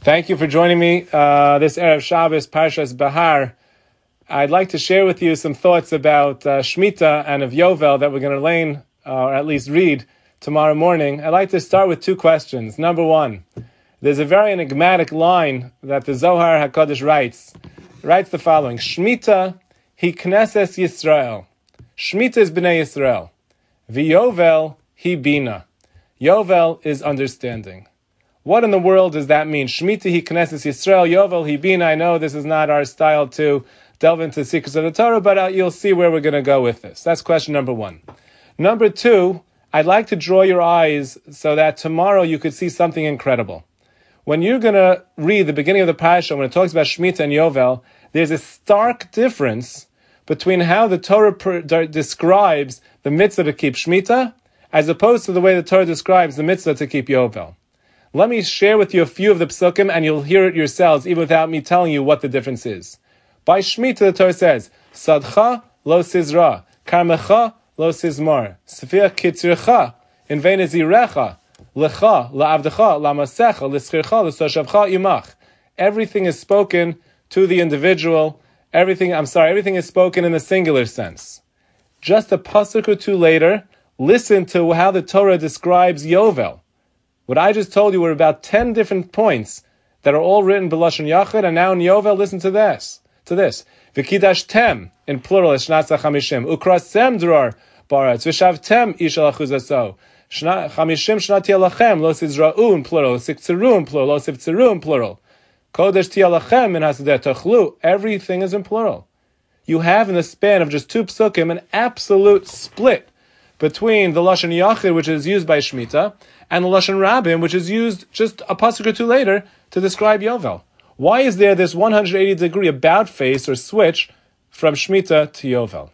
Thank you for joining me this Erev Shabbos, Parshas Bahar. I'd like to share with you some thoughts about Shemitah and of Yovel that we're going to learn, or at least read, tomorrow morning. I'd like to start with two questions. Number one, there's a very enigmatic line that the Zohar HaKadosh writes. It writes the following: Shemitah hi Knesses Yisrael. Shemitah is Bnei Yisrael. V'Yovel hi Bina. Yovel is understanding. What in the world does that mean? Shemitah hi Knesses Yisrael, Yovel hi Bina. I know this is not our style to delve into the secrets of the Torah, but you'll see where we're going to go with this. That's question number one. Number two, I'd like to draw your eyes so that tomorrow you could see something incredible. When you're going to read the beginning of the parasha, when it talks about Shemitah and Yovel, there's a stark difference between how the Torah describes the mitzvah to keep Shemitah as opposed to the way the Torah describes the mitzvah to keep Yovel. Let me share with you a few of the psukim, and you'll hear it yourselves, even without me telling you what the difference is. By Shemitah, the Torah says, Sadcha lo sizra, Karmecha lo sizmar, Sefir kitzircha, in venezirecha, Lecha, la'avdecha, la'masecha, l'schircha, l'soshavcha imach. Everything is spoken to the individual. Everything is spoken in the singular sense. Just a pasuk or two later, listen to how the Torah describes Yovel. What I just told you were about 10 different points that are all written b'lashon yachid, and now in Yovel, listen to this. V'kidashtem, in plural, is shnat chamishim. Ukrasem dror baratz. V'shavtem ish al achuzaso. Chamishim shnat tialachem, lo sizra'u, in plural. Siktsiru, in plural. Lo sivtsiru, in plural. Kodesh tialachem, in hasadeh tochlu. Everything is in plural. You have, in the span of just two psukim, an absolute split between the lashon yachid, which is used by Shemitah, and the lashon rabim, which is used just a pasuk or two later to describe Yovel. Why is there this 180-degree about face or switch from Shemitah to Yovel?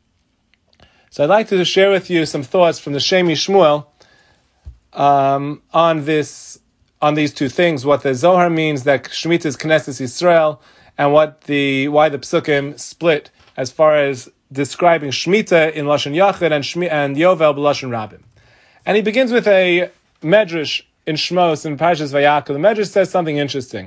So I'd like to share with you some thoughts from the Shem Shmuel on these two things: what the Zohar means that Shemitah is Knesses Yisrael, and why the psukim split as far as describing Shemitah in lashon yachid and Yovel b'lashon rabim. And he begins with a medrash in Shmos in Parshas Vayakov. The medrash says something interesting.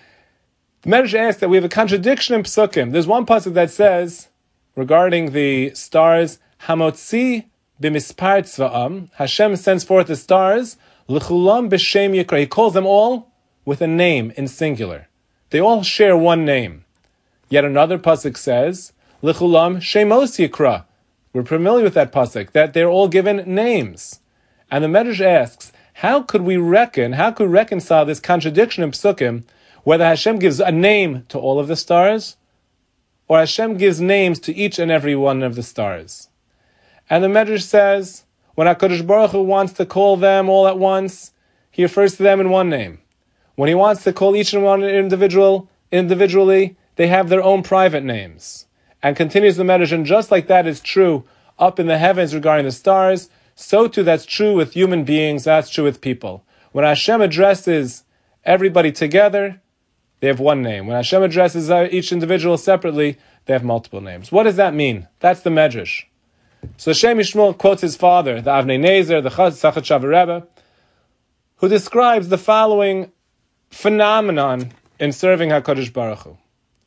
The medrash asks that we have a contradiction in psukim. There's one pasuk that says regarding the stars, Hamotzi b'mispar tzva'am. Hashem sends forth the stars, l'chulam b'shem yikra. He calls them all with a name in singular. They all share one name. Yet another pasuk says, l'chulam shemos yikra. We're familiar with that pasuk, that they're all given names. And the Medrash asks, how could reconcile this contradiction in psukim, whether Hashem gives a name to all of the stars, or Hashem gives names to each and every one of the stars? And the Medrash says, when HaKadosh Baruch Hu wants to call them all at once, He refers to them in one name. When He wants to call each and one individually, they have their own private names. And continues the Medrash, and just like that is true up in the heavens regarding the stars, so too that's true with human beings, that's true with people. When Hashem addresses everybody together, they have one name. When Hashem addresses each individual separately, they have multiple names. What does that mean? That's the Medrash. So Shem Yishmuel quotes his father, the Avnei Nezer, the Sachat Shavu Rebbe, who describes the following phenomenon in serving HaKadosh Baruch Hu.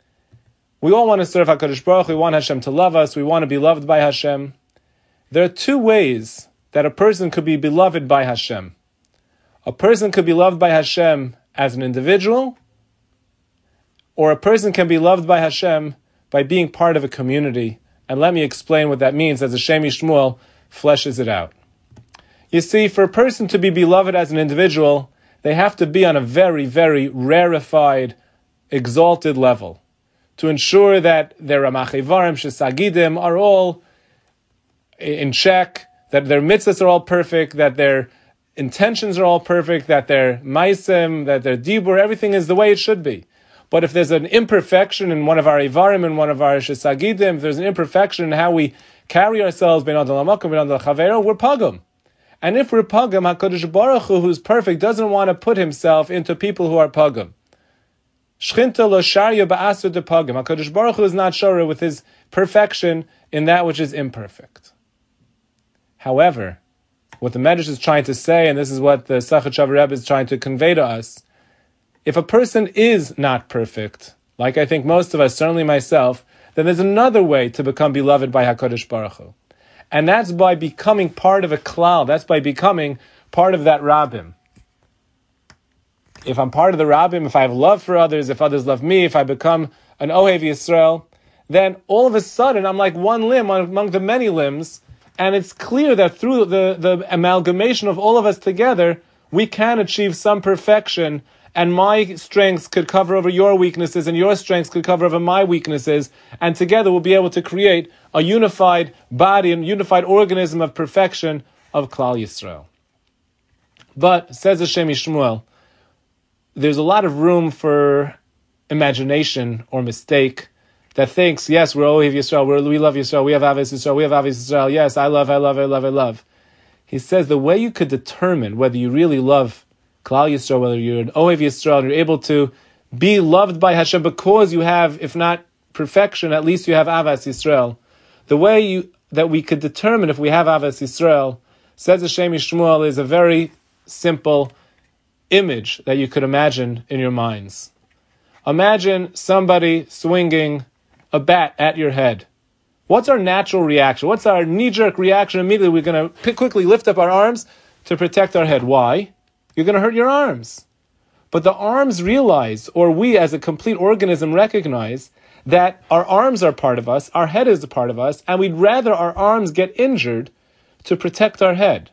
We all want to serve HaKadosh Baruch Hu. We want Hashem to love us. We want to be loved by Hashem. There are two ways that a person could be beloved by Hashem. A person could be loved by Hashem as an individual, or a person can be loved by Hashem by being part of a community. And let me explain what that means as the Shem Shmuel fleshes it out. You see, for a person to be beloved as an individual, they have to be on a very, very rarefied, exalted level to ensure that their Ramach Ivarim, Shesagidim are all in check, that their mitzvahs are all perfect, that their intentions are all perfect, that their maisim, that their dibur, everything is the way it should be. But if there's an imperfection in one of our ivarim, in one of our shesagidim, if there's an imperfection in how we carry ourselves, we're pagum. And if we're pagum, HaKadosh Baruch Hu, who's perfect, doesn't want to put himself into people who are pagum. Shchinta lo sharya ba'asur de pagum. HaKadosh Baruch Hu is not shara with his perfection in that which is imperfect. However, what the Medrash is trying to say, and this is what the Sachat Shavu Rebbe is trying to convey to us, if a person is not perfect, like I think most of us, certainly myself, then there's another way to become beloved by HaKadosh Baruch Hu. And that's by becoming part of a klal. That's by becoming part of that Rabbim. If I'm part of the Rabbim, if I have love for others, if others love me, if I become an Ohev Yisrael, then all of a sudden I'm like one limb among the many limbs, and it's clear that through the amalgamation of all of us together, we can achieve some perfection, and my strengths could cover over your weaknesses, and your strengths could cover over my weaknesses, and together we'll be able to create a unified body and unified organism of perfection of Klal Yisrael. But, says Hashem Yishmuel, there's a lot of room for imagination or mistake that thinks, yes, we're Ohev Yisrael, we love Yisrael, we have Avos Yisrael, we have Avos Yisrael, yes, I love. He says the way you could determine whether you really love Klal Yisrael, whether you're an Ohev Yisrael, and you're able to be loved by Hashem because you have, if not perfection, at least you have Avos Yisrael. The way that we could determine if we have Avos Yisrael, says Hashem Yishmuel, is a very simple image that you could imagine in your minds. Imagine somebody swinging a bat at your head. What's our natural reaction? What's our knee-jerk reaction? Immediately we're going to quickly lift up our arms to protect our head. Why? You're going to hurt your arms. But the arms realize, or we as a complete organism recognize, that our arms are part of us, our head is a part of us, and we'd rather our arms get injured to protect our head.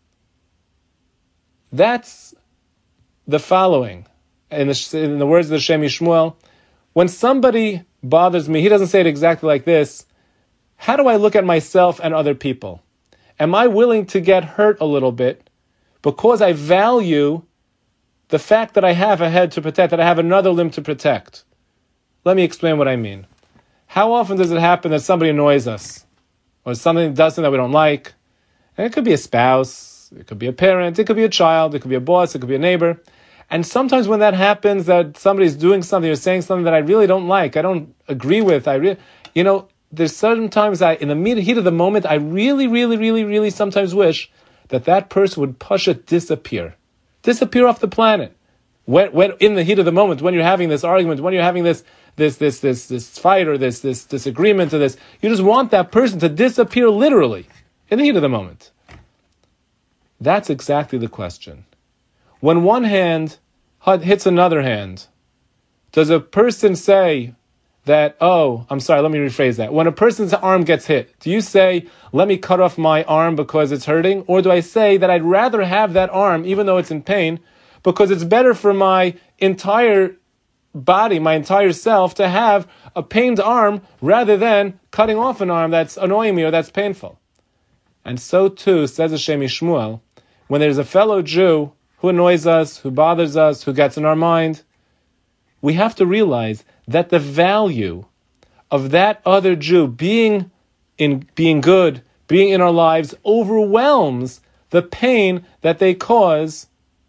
That's the following. In the words of the Shem Yishmuel, when somebody bothers me, he doesn't say it exactly like this. How do I look at myself and other people? Am I willing to get hurt a little bit because I value the fact that I have a head to protect, that I have another limb to protect? Let me explain what I mean. How often does it happen that somebody annoys us? Or something does something that we don't like? And it could be a spouse, it could be a parent, it could be a child, it could be a boss, it could be a neighbor. And sometimes when that happens, that somebody's doing something or saying something that I really don't like, I don't agree with, there's certain times in the heat of the moment, I really sometimes wish that person would disappear off the planet. When in the heat of the moment, when you're having this argument, when you're having this fight or this disagreement or this, you just want that person to disappear literally in the heat of the moment. That's exactly the question. When one hand hits another hand, does a person say that, let me rephrase that. When a person's arm gets hit, do you say, let me cut off my arm because it's hurting? Or do I say that I'd rather have that arm, even though it's in pain, because it's better for my entire body, my entire self, to have a pained arm rather than cutting off an arm that's annoying me or that's painful? And so too, says Hashem Yishmuel, when there's a fellow Jew who annoys us, who bothers us, who gets in our mind, we have to realize that the value of that other Jew being good, being in our lives, overwhelms the pain that they cause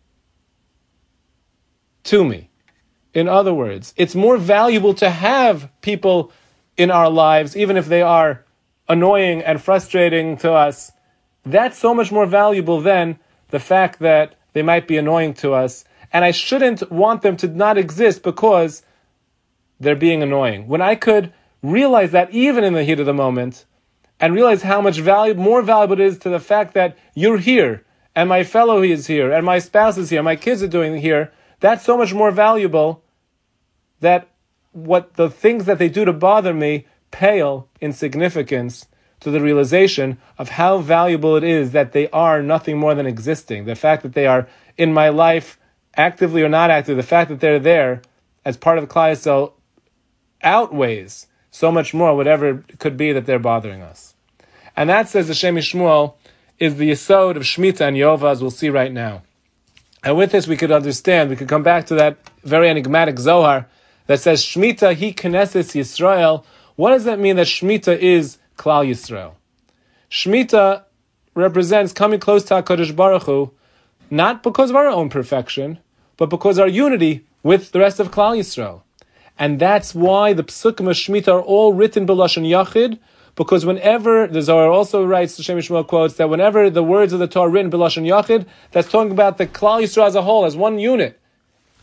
to me. In other words, it's more valuable to have people in our lives, even if they are annoying and frustrating to us. That's so much more valuable than the fact that they might be annoying to us. And I shouldn't want them to not exist because they're being annoying. When I could realize that even in the heat of the moment, and realize how much more valuable it is to the fact that you're here, and my fellow is here, and my spouse is here, my kids are doing here, that's so much more valuable that what the things that they do to bother me pale in significance to the realization of how valuable it is that they are nothing more than existing. The fact that they are in my life, actively or not actively, the fact that they're there as part of Klal Yisrael outweighs so much more whatever it could be that they're bothering us. And that, says Hashem Yishmuel, is the yesod of Shemitah and Yova, as we'll see right now. And with this we could come back to that very enigmatic Zohar that says Shemitah hi Knesset Yisrael. What does that mean that Shemitah is Klal Yisrael? Shemitah represents coming close to HaKadosh Baruch Hu, not because of our own perfection, but because of our unity with the rest of Klal Yisrael. And that's why the Psukim of Shemitah are all written b'Lashon Yachid, because whenever, the Zohar also writes, Hashem Yishmael quotes, that whenever the words of the Torah are written b'Lashon Yachid, that's talking about the Klal Yisrael as a whole, as one unit.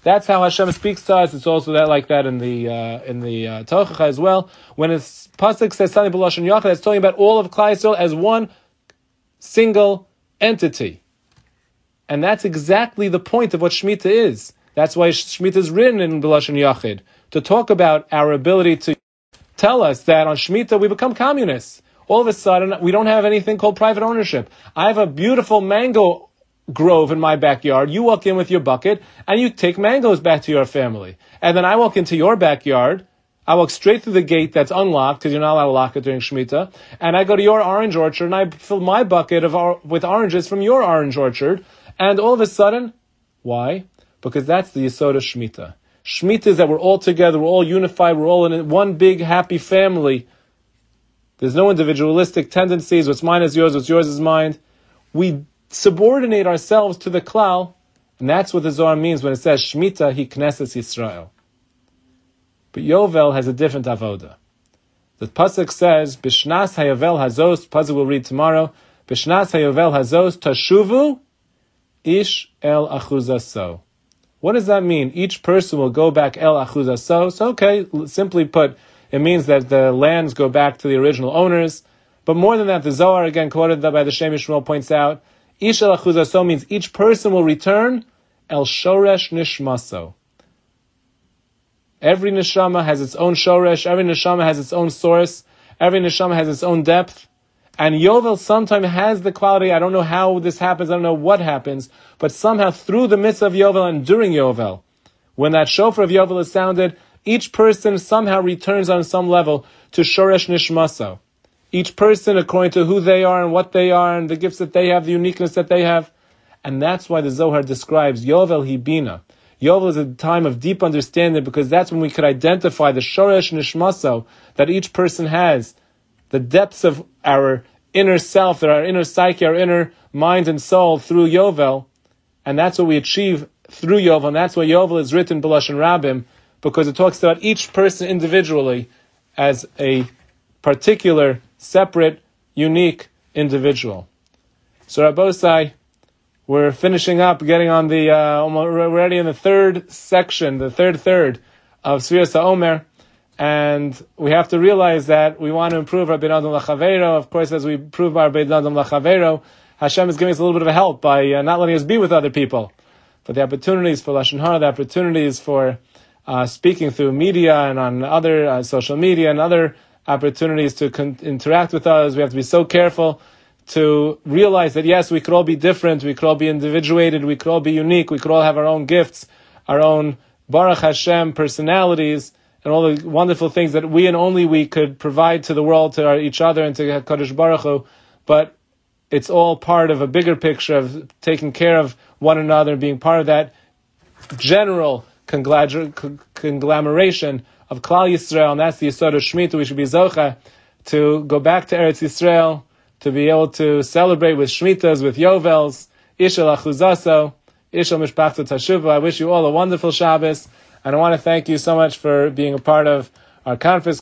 That's how Hashem speaks to us. It's also that like that in the Tochacha as well. When a pasuk says something b'lashon yachid, it's talking about all of Klal Yisrael as one single entity, and that's exactly the point of what Shemitah is. That's why Shemitah is written in b'lashon yachid, to talk about our ability to tell us that on Shemitah we become communists. All of a sudden, we don't have anything called private ownership. I have a beautiful mango grove in my backyard. You walk in with your bucket and you take mangoes back to your family. And then I walk into your backyard. I walk straight through the gate that's unlocked because you're not allowed to lock it during Shemitah. And I go to your orange orchard and I fill my bucket with oranges from your orange orchard. And all of a sudden, why? Because that's the Yesod of Shemitah. Shemitah is that we're all together, we're all unified, we're all in one big happy family. There's no individualistic tendencies. What's mine is yours, what's yours is mine. We subordinate ourselves to the klal, and that's what the Zohar means when it says Shemitah hi Knesset Yisrael. But Yovel has a different avoda. The pasuk says Bishnas hayovel hazos. Pasuk we'll read tomorrow. Bishnas hayovel hazos tashuvu ish el achuzaso. What does that mean? Each person will go back el achuzaso. So okay, simply put, it means that the lands go back to the original owners. But more than that, the Zohar, again quoted by the Shem Yishmael, points out Ish el achuzaso means each person will return el shoresh nishmaso. Every neshama has its own shoresh, every neshama has its own source, every neshama has its own depth. And Yovel sometimes has the quality, I don't know how this happens, I don't know what happens, but somehow through the midst of Yovel and during Yovel, when that shofar of Yovel is sounded, each person somehow returns on some level to shoresh nishmaso. Each person according to who they are and what they are and the gifts that they have, the uniqueness that they have. And that's why the Zohar describes Yovel Hibina. Yovel is a time of deep understanding because that's when we could identify the shoresh nishmaso that each person has, the depths of our inner self, our inner psyche, our inner mind and soul through Yovel. And that's what we achieve through Yovel. And that's why Yovel is written b'lashon rabim, because it talks about each person individually as a particular, separate, unique individual. So Rabbosai, we're finishing up, getting on the, we're already in the third section, the third of Sfiras HaOmer, and we have to realize that we want to improve our Ben Adam L'Chaveiro. Of course, as we improve our Ben Adam L'Chaveiro, Hashem is giving us a little bit of a help by not letting us be with other people. But the opportunities for Lashon Hara, the opportunities for speaking through media and on other social media and other opportunities to interact with others, we have to be so careful to realize that yes, we could all be different, we could all be individuated, we could all be unique, we could all have our own gifts, our own Baruch Hashem personalities, and all the wonderful things that we and only we could provide to the world, to each other, and to HaKadosh Baruch Hu. But it's all part of a bigger picture of taking care of one another and being part of that general conglomeration of Klal Yisrael, and that's the Yesod of Shemitah. We should be Zocha to go back to Eretz Yisrael, to be able to celebrate with Shemitahs, with Yovels, Ishel Achuzaso, Ishel Mishpachto Tashuvah. I wish you all a wonderful Shabbos, and I want to thank you so much for being a part of our conference.